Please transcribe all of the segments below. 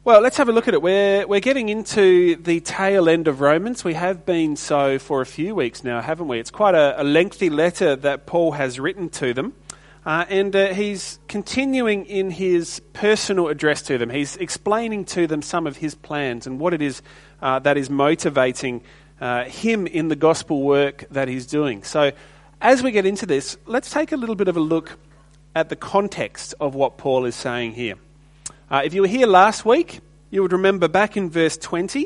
Well, let's have a look at it. We're getting into the tail end of Romans. We have been so for a few weeks now, haven't we? It's quite a lengthy letter that Paul has written to them. And he's continuing in his personal address to them. He's explaining to them some of his plans and what it is that is motivating him in the gospel work that he's doing. So as we get into this, let's take a little bit of a look at the context of what Paul is saying here. If you were here last week, you would remember back in verse 20,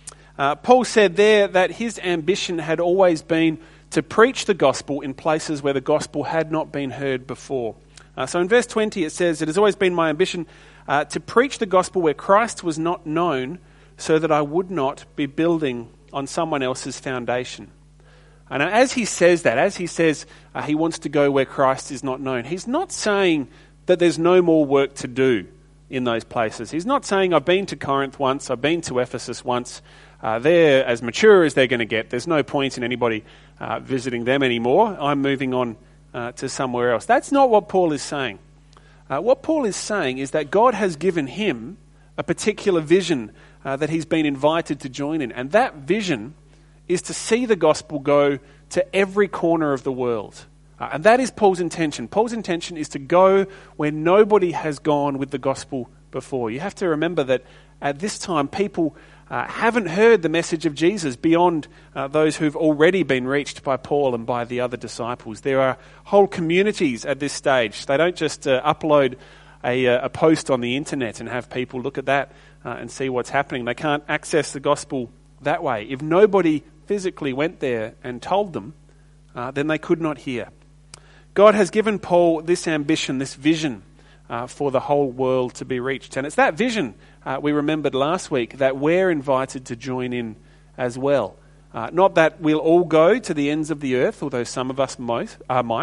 Paul said there that his ambition had always been to preach the gospel in places where the gospel had not been heard before. So in verse 20 it says, "It has always been my ambition to preach the gospel where Christ was not known, so that I would not be building on someone else's foundation." And as he says that, as he says he wants to go where Christ is not known, he's not saying that there's no more work to do in those places. He's not saying, I've been to Corinth once, I've been to Ephesus once, they're as mature as they're going to get. There's no point in anybody visiting them anymore. I'm moving on to somewhere else. That's not what Paul is saying. What Paul is saying is that God has given him a particular vision that he's been invited to join in. And that vision is to see the gospel go to every corner of the world. And that is Paul's intention. Paul's intention is to go where nobody has gone with the gospel before. You have to remember that at this time, people haven't heard the message of Jesus beyond those who've already been reached by Paul and by the other disciples. There are whole communities at this stage. They don't just upload a post on the internet and have people look at that and see what's happening. They can't access the gospel that way. If nobody physically went there and told them, then they could not hear. God has given Paul this ambition, this vision for the whole world to be reached. And it's that vision, we remembered last week, that we're invited to join in as well. Not that we'll all go to the ends of the earth, although some of us might,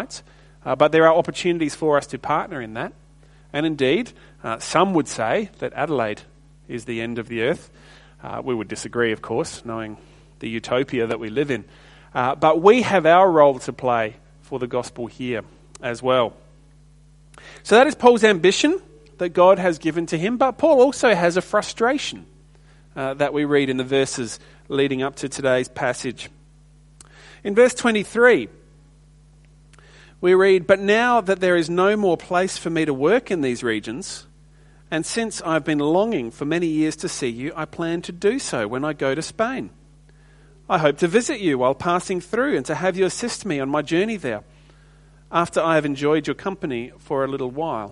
but there are opportunities for us to partner in that. And indeed, some would say that Adelaide is the end of the earth. We would disagree, of course, knowing the utopia that we live in. But we have our role to play for the gospel here as well. So that is Paul's ambition that God has given to him, but Paul also has a frustration that we read in the verses leading up to today's passage. In verse 23, we read, "But now that there is no more place for me to work in these regions, and since I've been longing for many years to see you, I plan to do so when I go to Spain. I hope to visit you while passing through and to have you assist me on my journey there, after I have enjoyed your company for a little while."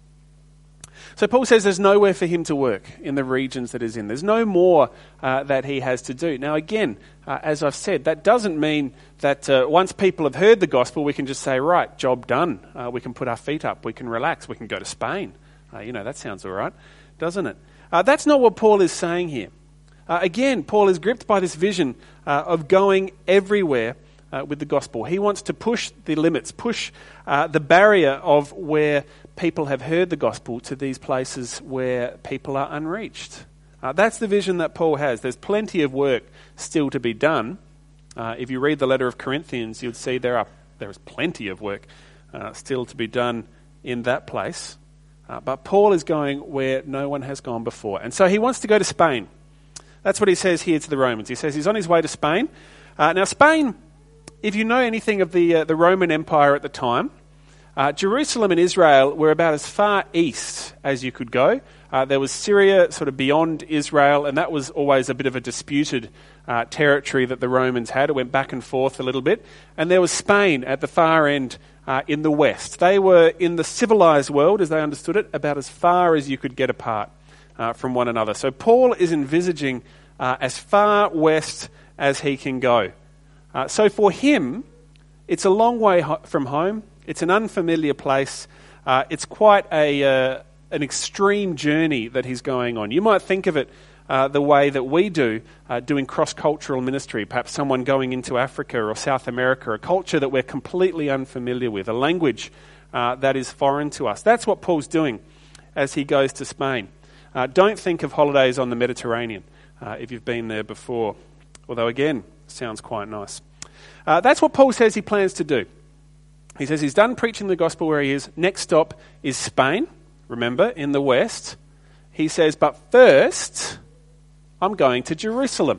So Paul says there's nowhere for him to work in the regions that he's in. There's no more that he has to do. Now again, as I've said, that doesn't mean that once people have heard the gospel, we can just say, right, job done. We can put our feet up, we can relax, we can go to Spain. That sounds all right, doesn't it? That's not what Paul is saying here. Again, Paul is gripped by this vision of going everywhere with the gospel. He wants to push the limits, push the barrier of where people have heard the gospel to these places where people are unreached. That's the vision that Paul has. There's plenty of work still to be done. If you read the letter of Corinthians, you'd see there is plenty of work still to be done in that place. But Paul is going where no one has gone before. And so he wants to go to Spain. That's what he says here to the Romans. He says he's on his way to Spain. Now Spain, if you know anything of the Roman Empire at the time, Jerusalem and Israel were about as far east as you could go. There was Syria sort of beyond Israel, and that was always a bit of a disputed territory that the Romans had. It went back and forth a little bit. And there was Spain at the far end in the west. They were, in the civilized world, as they understood it, about as far as you could get apart from one another. So Paul is envisaging as far west as he can go. So for him, it's a long way from home. It's an unfamiliar place. It's quite an extreme journey that he's going on. You might think of it the way that we do, doing cross-cultural ministry, perhaps someone going into Africa or South America, a culture that we're completely unfamiliar with, a language that is foreign to us. That's what Paul's doing as he goes to Spain. Don't think of holidays on the Mediterranean if you've been there before, although again, sounds quite nice. That's what Paul says he plans to do. He says he's done preaching the gospel where he is. Next stop is Spain, remember, in the west. he says, "But first, I'm going to Jerusalem."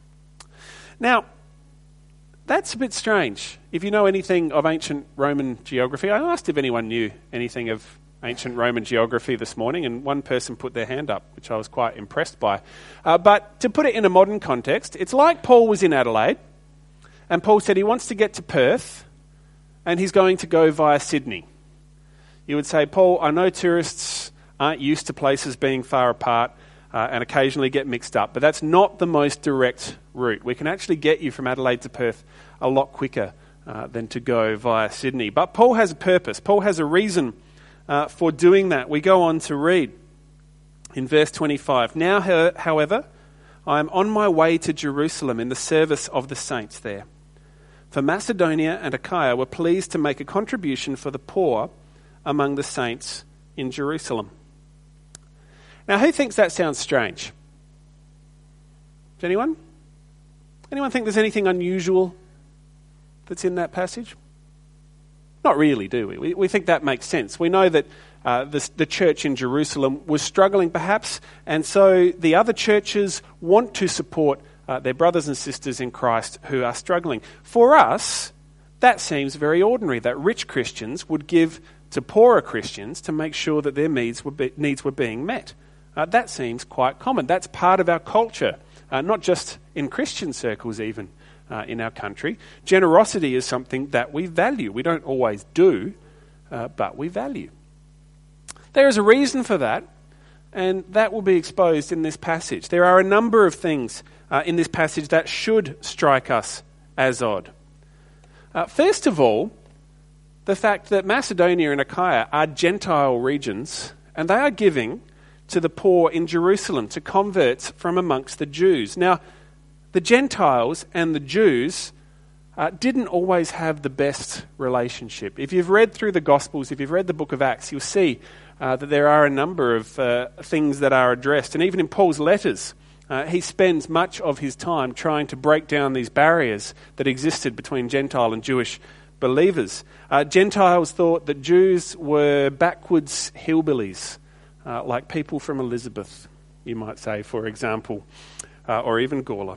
Now, that's a bit strange. If you know anything of ancient Roman geography, I asked if anyone knew anything of ancient Roman geography this morning, and one person put their hand up, which I was quite impressed by. But to put it in a modern context, it's like Paul was in Adelaide, and Paul said he wants to get to Perth, and he's going to go via Sydney. You would say, "Paul, I know tourists aren't used to places being far apart and occasionally get mixed up, but that's not the most direct route. We can actually get you from Adelaide to Perth a lot quicker than to go via Sydney." But Paul has a purpose. Paul has a reason for doing that. We go on to read in verse 25. "Now, however, I am on my way to Jerusalem in the service of the saints there. For Macedonia and Achaia were pleased to make a contribution for the poor among the saints in Jerusalem." Now, who thinks that sounds strange? Does anyone? Anyone think there's anything unusual that's in that passage? Not really, do we? We think that makes sense. We know that the church in Jerusalem was struggling perhaps, and so the other churches want to support their brothers and sisters in Christ who are struggling. For us, that seems very ordinary, that rich Christians would give to poorer Christians to make sure that their needs were being met. That seems quite common. That's part of our culture, not just in Christian circles even in our country. Generosity is something that we value. We don't always do, but we value. There is a reason for that, and that will be exposed in this passage. There are a number of things in this passage that should strike us as odd. First of all, the fact that Macedonia and Achaia are Gentile regions, and they are giving to the poor in Jerusalem, to converts from amongst the Jews. Now, the Gentiles and the Jews didn't always have the best relationship. If you've read through the Gospels, if you've read the book of Acts, you'll see that there are a number of things that are addressed. And even in Paul's letters, he spends much of his time trying to break down these barriers that existed between Gentile and Jewish believers. Gentiles thought that Jews were backwards hillbillies, like people from Elizabeth, you might say, for example, or even Gawler.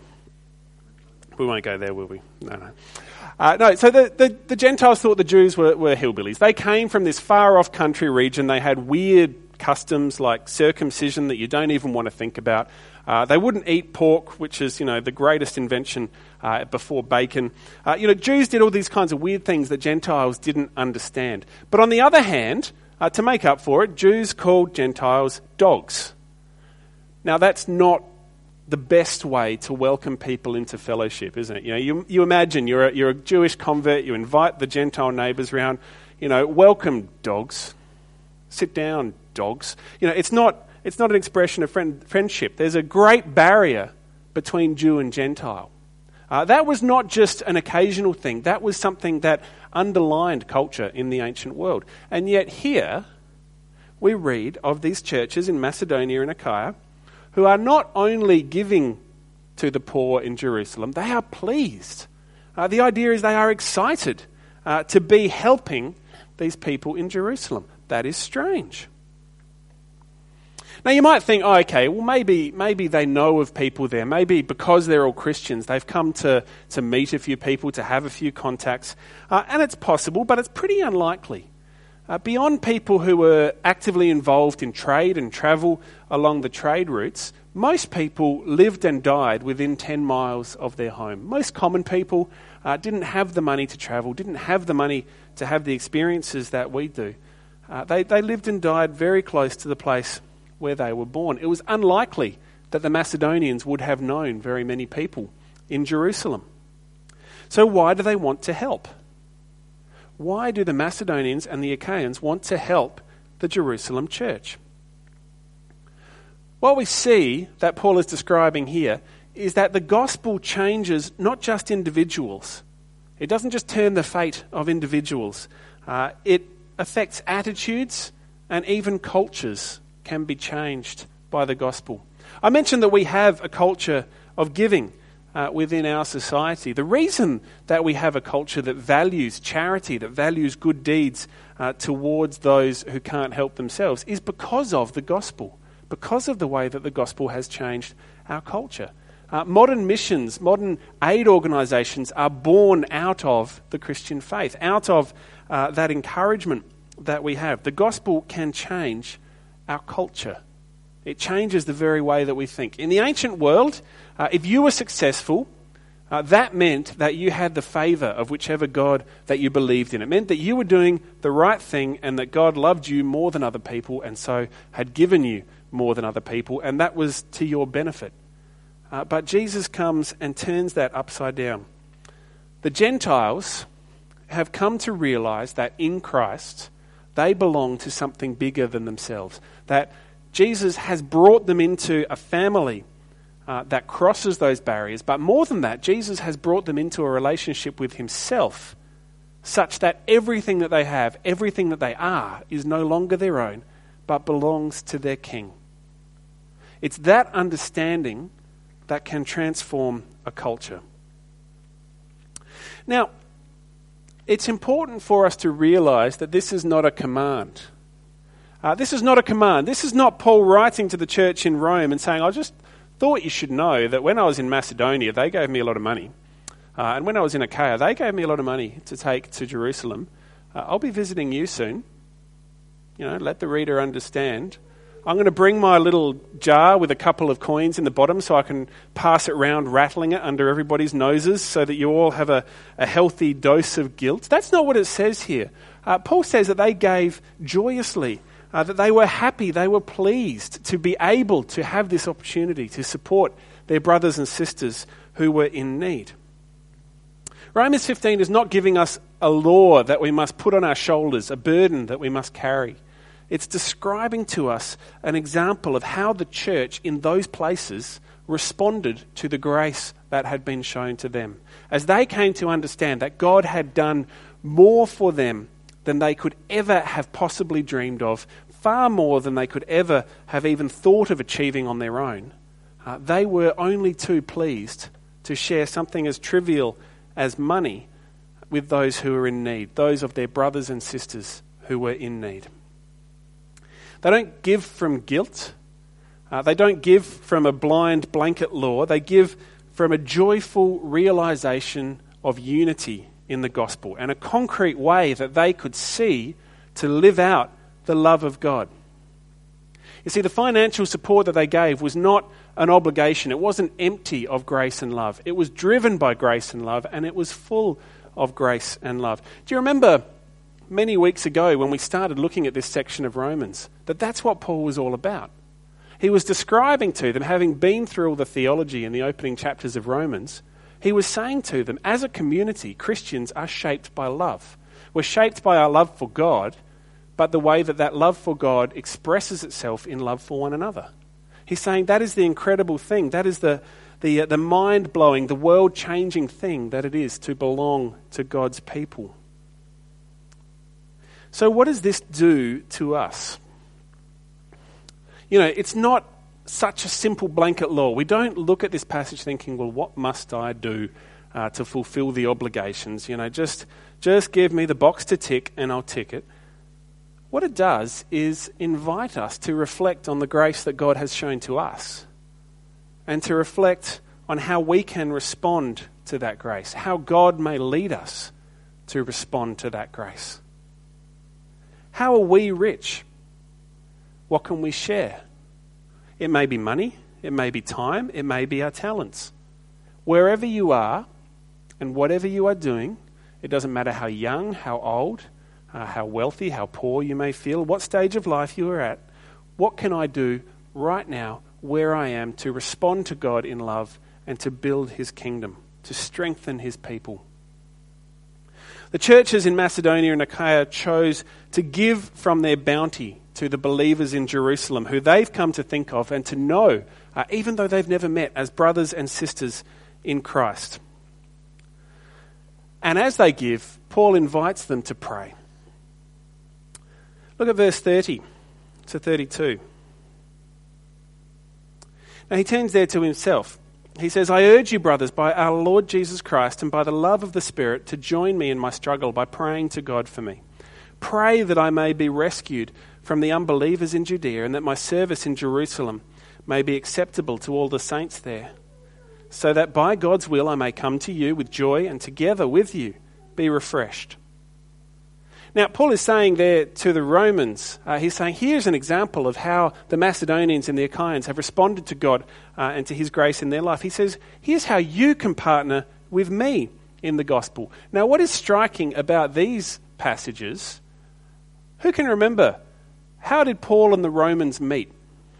We won't go there, will we? No. So the Gentiles thought the Jews were hillbillies. They came from this far-off country region. They had weird customs like circumcision that you don't even want to think about. They wouldn't eat pork, which is, the greatest invention before bacon. Jews did all these kinds of weird things that Gentiles didn't understand. But on the other hand, to make up for it, Jews called Gentiles dogs. Now, that's not the best way to welcome people into fellowship, isn't it? You imagine you're a Jewish convert, you invite the Gentile neighbours round, welcome dogs, sit down dogs. It's not an expression of friendship. There's a great barrier between Jew and Gentile. That was not just an occasional thing. That was something that underlined culture in the ancient world. And yet here we read of these churches in Macedonia and Achaia who are not only giving to the poor in Jerusalem, they are pleased. The idea is they are excited to be helping these people in Jerusalem. That is strange. Now you might think, maybe they know of people there. Maybe because they're all Christians, they've come to meet a few people, to have a few contacts. And it's possible, but it's pretty unlikely. Beyond people who were actively involved in trade and travel along the trade routes, most people lived and died within 10 miles of their home. Most common people didn't have the money to travel, didn't have the money to have the experiences that we do. They lived and died very close to the place where they were born. It was unlikely that the Macedonians would have known very many people in Jerusalem. So why do they want to help? Why do the Macedonians and the Achaeans want to help the Jerusalem church? What we see that Paul is describing here is that the gospel changes not just individuals. It doesn't just turn the fate of individuals. It affects attitudes, and even cultures can be changed by the gospel. I mentioned that we have a culture of giving within our society. The reason that we have a culture that values charity, that values good deeds towards those who can't help themselves, is because of the gospel, because of the way that the gospel has changed our culture. Modern missions, modern aid organisations are born out of the Christian faith, out of that encouragement that we have. The gospel can change our culture. It changes the very way that we think. In the ancient world, if you were successful, that meant that you had the favour of whichever God that you believed in. It meant that you were doing the right thing and that God loved you more than other people and so had given you more than other people, and that was to your benefit. But Jesus comes and turns that upside down. The Gentiles have come to realise that in Christ they belong to something bigger than themselves, that Jesus has brought them into a family that crosses those barriers. But more than that, Jesus has brought them into a relationship with himself such that everything that they have, everything that they are, is no longer their own, but belongs to their King. It's that understanding that can transform a culture. Now, it's important for us to realise that this is not a command. This is not a command. This is not Paul writing to the church in Rome and saying, I just thought you should know that when I was in Macedonia, they gave me a lot of money. And when I was in Achaia, they gave me a lot of money to take to Jerusalem. I'll be visiting you soon. Let the reader understand. I'm going to bring my little jar with a couple of coins in the bottom so I can pass it around, rattling it under everybody's noses so that you all have a healthy dose of guilt. That's not what it says here. Paul says that they gave joyously, that they were happy, they were pleased to be able to have this opportunity to support their brothers and sisters who were in need. Romans 15 is not giving us a law that we must put on our shoulders, a burden that we must carry. It's describing to us an example of how the church in those places responded to the grace that had been shown to them, as they came to understand that God had done more for them than they could ever have possibly dreamed of, far more than they could ever have even thought of achieving on their own. They were only too pleased to share something as trivial as money with those who were in need, those of their brothers and sisters who were in need. They don't give from guilt. They don't give from a blind blanket law. They give from a joyful realisation of unity in the gospel and a concrete way that they could see to live out the love of God. You see, the financial support that they gave was not an obligation. It wasn't empty of grace and love. It was driven by grace and love, and it was full of grace and love. Do you remember many weeks ago when we started looking at this section of Romans, that's what Paul was all about? He was describing to them, having been through all the theology in the opening chapters of Romans, he was saying to them, as a community, Christians are shaped by love. We're shaped by our love for God, but the way that love for God expresses itself in love for one another. He's saying that is the incredible thing. That is the mind-blowing, the world-changing thing that it is to belong to God's people. So what does this do to us? It's not such a simple blanket law. We don't look at this passage thinking, well, what must I do to fulfill the obligations? Just give me the box to tick and I'll tick it. What it does is invite us to reflect on the grace that God has shown to us and to reflect on how we can respond to that grace, how God may lead us to respond to that grace. How are we rich? What can we share? It may be money, it may be time, it may be our talents. Wherever you are and whatever you are doing, it doesn't matter how young, how old, how wealthy, how poor you may feel, what stage of life you are at, what can I do right now where I am to respond to God in love and to build his kingdom, to strengthen his people? The churches in Macedonia and Achaia chose to give from their bounty to the believers in Jerusalem, who they've come to think of and to know, even though they've never met, as brothers and sisters in Christ. And as they give, Paul invites them to pray. Look at verse 30 to 32. Now he turns there to himself. He says, I urge you, brothers, by our Lord Jesus Christ and by the love of the Spirit, to join me in my struggle by praying to God for me. Pray that I may be rescued from the unbelievers in Judea, and that my service in Jerusalem may be acceptable to all the saints there, so that by God's will I may come to you with joy and together with you be refreshed. Now, Paul is saying there to the Romans, he's saying, here's an example of how the Macedonians and the Achaeans have responded to God and to his grace in their life. He says, here's how you can partner with me in the gospel. Now, what is striking about these passages, who can remember, how did Paul and the Romans meet?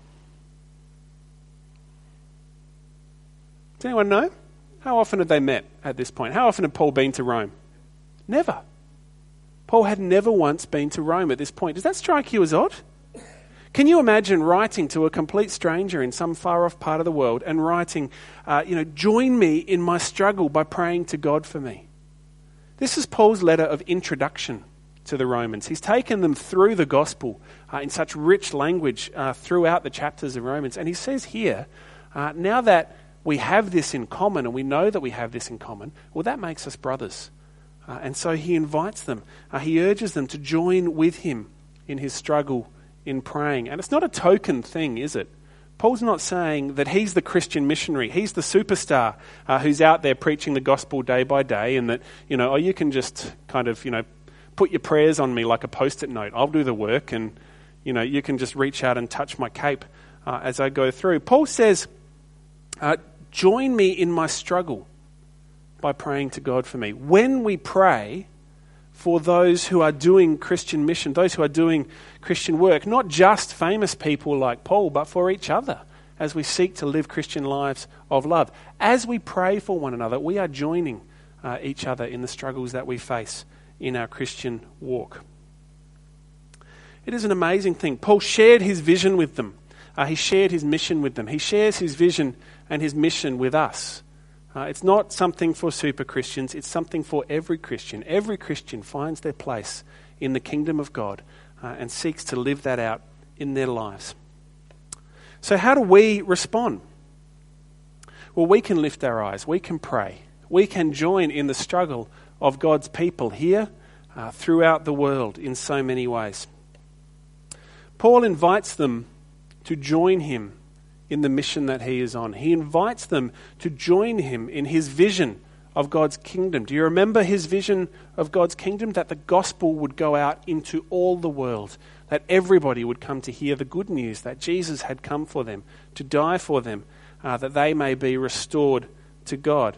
Does anyone know? How often had they met at this point? How often had Paul been to Rome? Never. Paul had never once been to Rome at this point. Does that strike you as odd? Can you imagine writing to a complete stranger in some far-off part of the world and writing, join me in my struggle by praying to God for me? This is Paul's letter of introduction to the Romans. He's taken them through the gospel in such rich language throughout the chapters of Romans. And he says here, now that we have this in common and we know that we have this in common, well, that makes us brothers. And so he invites them, he urges them to join with him in his struggle in praying. And it's not a token thing, is it? Paul's not saying that he's the Christian missionary, he's the superstar who's out there preaching the gospel day by day, and that, you can just kind of, put your prayers on me like a post-it note. I'll do the work, and, you can just reach out and touch my cape as I go through. Paul says, join me in my struggle by praying to God for me. When we pray for those who are doing Christian mission, those who are doing Christian work, not just famous people like Paul, but for each other, as we seek to live Christian lives of love. As we pray for one another, we are joining each other in the struggles that we face in our Christian walk. It is an amazing thing. Paul shared his vision with them. He shared his mission with them. He shares his vision and his mission with us. It's not something for super Christians, it's something for every Christian. Every Christian finds their place in the kingdom of God and seeks to live that out in their lives. So how do we respond? Well, we can lift our eyes, we can pray, we can join in the struggle of God's people here, throughout the world in so many ways. Paul invites them to join him in the mission that he is on. He invites them to join him in his vision of God's kingdom. Do you remember his vision of God's kingdom? That the gospel would go out into all the world, that everybody would come to hear the good news that Jesus had come for them, to die for them, that they may be restored to God.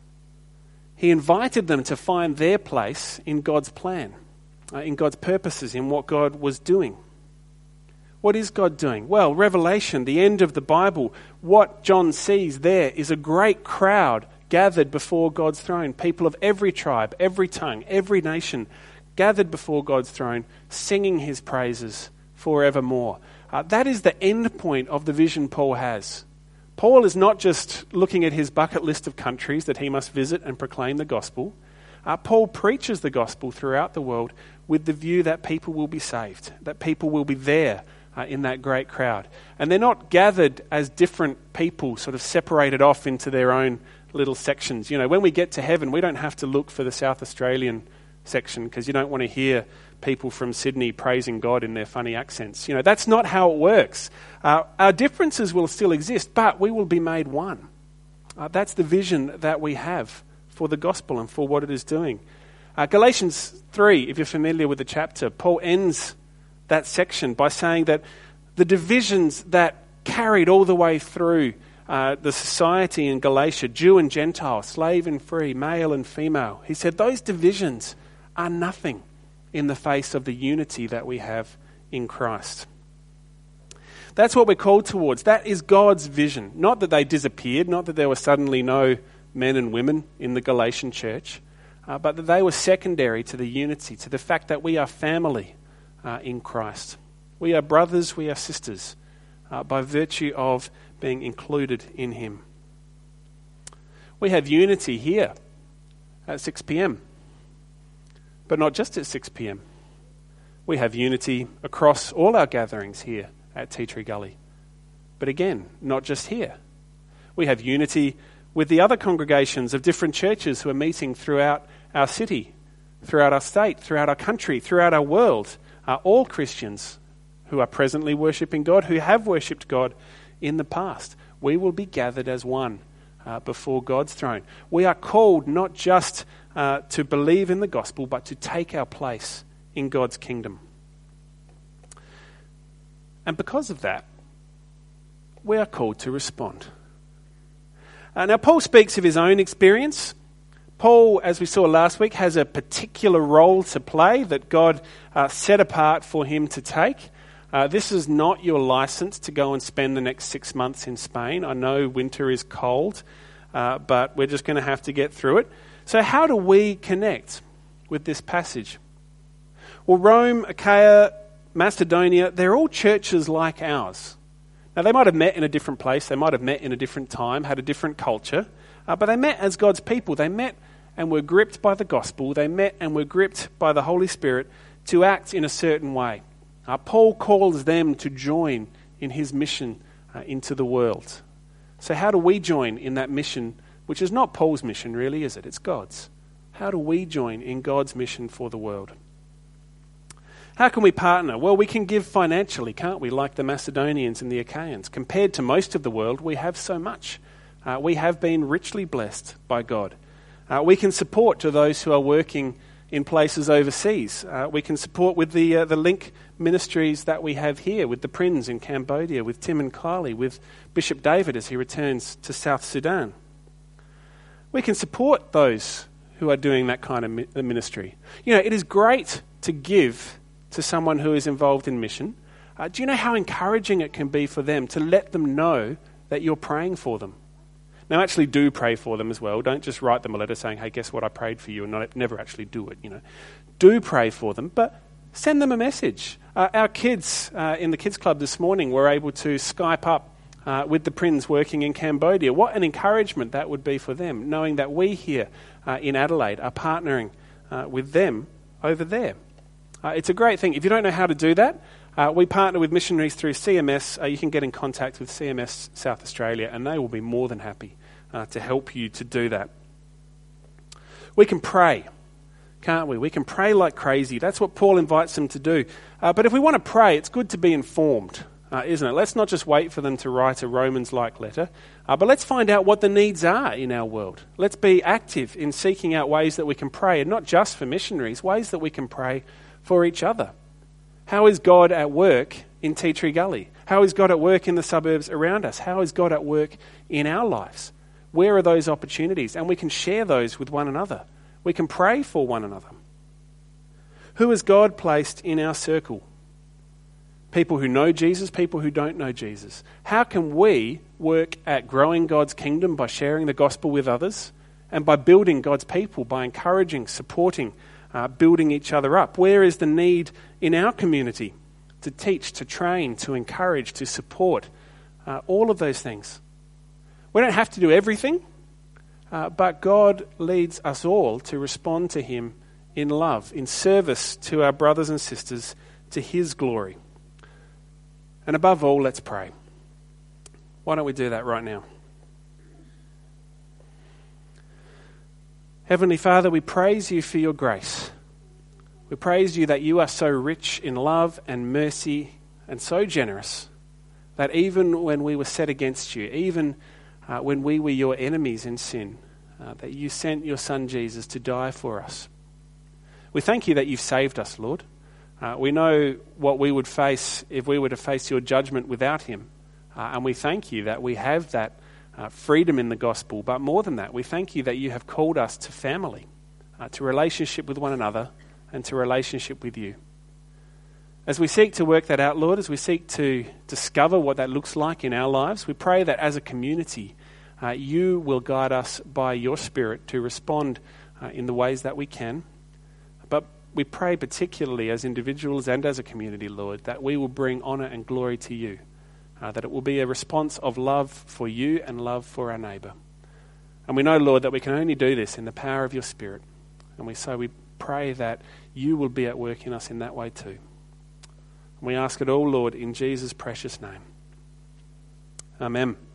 He invited them to find their place in God's plan, in God's purposes, in what God was doing. What is God doing? Well, Revelation, the end of the Bible, what John sees there is a great crowd gathered before God's throne. People of every tribe, every tongue, every nation gathered before God's throne, singing his praises forevermore. That is the end point of the vision Paul has. Paul is not just looking at his bucket list of countries that he must visit and proclaim the gospel. Paul preaches the gospel throughout the world with the view that people will be saved, that people will be there in that great crowd. And they're not gathered as different people, sort of separated off into their own little sections. When we get to heaven, we don't have to look for the South Australian section because you don't want to hear people from Sydney praising God in their funny accents. That's not how it works. Our differences will still exist, but we will be made one. That's the vision that we have for the gospel and for what it is doing. Galatians 3, if you're familiar with the chapter, Paul ends that section by saying that the divisions that carried all the way through the society in Galatia, Jew and Gentile, slave and free, male and female, he said those divisions are nothing in the face of the unity that we have in Christ. That's what we're called towards. That is God's vision. Not that they disappeared, not that there were suddenly no men and women in the Galatian church, but that they were secondary to the unity, to the fact that we are family in Christ. We are brothers, we are sisters, by virtue of being included in him. We have unity here at 6 p.m, but not just at 6 p.m. We have unity across all our gatherings here at Tea Tree Gully, but again, not just here. We have unity with the other congregations of different churches who are meeting throughout our city, throughout our state, throughout our country, throughout our world. All Christians who are presently worshipping God, who have worshipped God in the past. We will be gathered as one before God's throne. We are called not just to believe in the gospel, but to take our place in God's kingdom. And because of that, we are called to respond. Now, Paul speaks of his own experience. Paul, as we saw last week, has a particular role to play that God set apart for him to take. This is not your license to go and spend the next 6 months in Spain. I know winter is cold, but we're just going to have to get through it. So how do we connect with this passage? Well, Rome, Achaia, Macedonia, they're all churches like ours. Now, they might have met in a different place, they might have met in a different time, had a different culture, but they met as God's people. They met and were gripped by the gospel. They met and were gripped by the Holy Spirit to act in a certain way. Paul calls them to join in his mission into the world. So how do we join in that mission, which is not Paul's mission really, is it? It's God's. How do we join in God's mission for the world? How can we partner? Well, we can give financially, can't we, like the Macedonians and the Achaeans. Compared to most of the world, we have so much. We have been richly blessed by God. We can support to those who are working in places overseas. We can support with the link ministries that we have here, with the Prince in Cambodia, with Tim and Kylie, with Bishop David as he returns to South Sudan. We can support those who are doing that kind of ministry. You know, it is great to give to someone who is involved in mission. Do you know how encouraging it can be for them to let them know that you're praying for them? Now, actually do pray for them as well. Don't just write them a letter saying, hey, guess what, I prayed for you, and never actually do it, you know. Do pray for them, but send them a message. Our kids in the kids club this morning were able to Skype up with the Prince working in Cambodia. What an encouragement that would be for them, knowing that we here in Adelaide are partnering with them over there. It's a great thing. If you don't know how to do that, we partner with missionaries through CMS. You can get in contact with CMS South Australia, and they will be more than happy to help you to do that. We can pray, can't we? We can pray like crazy. That's what Paul invites them to do. But if we want to pray, it's good to be informed, isn't it? Let's not just wait for them to write a Romans-like letter, but let's find out what the needs are in our world. Let's be active in seeking out ways that we can pray, and not just for missionaries, ways that we can pray for each other. How is God at work in Tea Tree Gully? How is God at work in the suburbs around us? How is God at work in our lives? Where are those opportunities? And we can share those with one another. We can pray for one another. Who has God placed in our circle? People who know Jesus, people who don't know Jesus. How can we work at growing God's kingdom by sharing the gospel with others and by building God's people, by encouraging, supporting, building each other up? Where is the need in our community to teach, to train, to encourage, to support? All of those things. We don't have to do everything, but God leads us all to respond to him in love, in service to our brothers and sisters, to his glory. And above all, let's pray. Why don't we do that right now? Heavenly Father, we praise you for your grace. We praise you that you are so rich in love and mercy and so generous that even when we were set against you, even when we were your enemies in sin, that you sent your Son Jesus to die for us. We thank you that you've saved us, Lord. We know what we would face if we were to face your judgment without him. And we thank you that we have that freedom in the gospel, but more than that, we thank you that you have called us to family, to relationship with one another, and to relationship with you. As we seek to work that out, Lord, as we seek to discover what that looks like in our lives, we pray that as a community, you will guide us by your Spirit to respond in the ways that we can. But we pray particularly as individuals and as a community, Lord, that we will bring honour and glory to you. That it will be a response of love for you and love for our neighbour. And we know, Lord, that we can only do this in the power of your Spirit. And we pray that you will be at work in us in that way too. And we ask it all, Lord, in Jesus' precious name. Amen.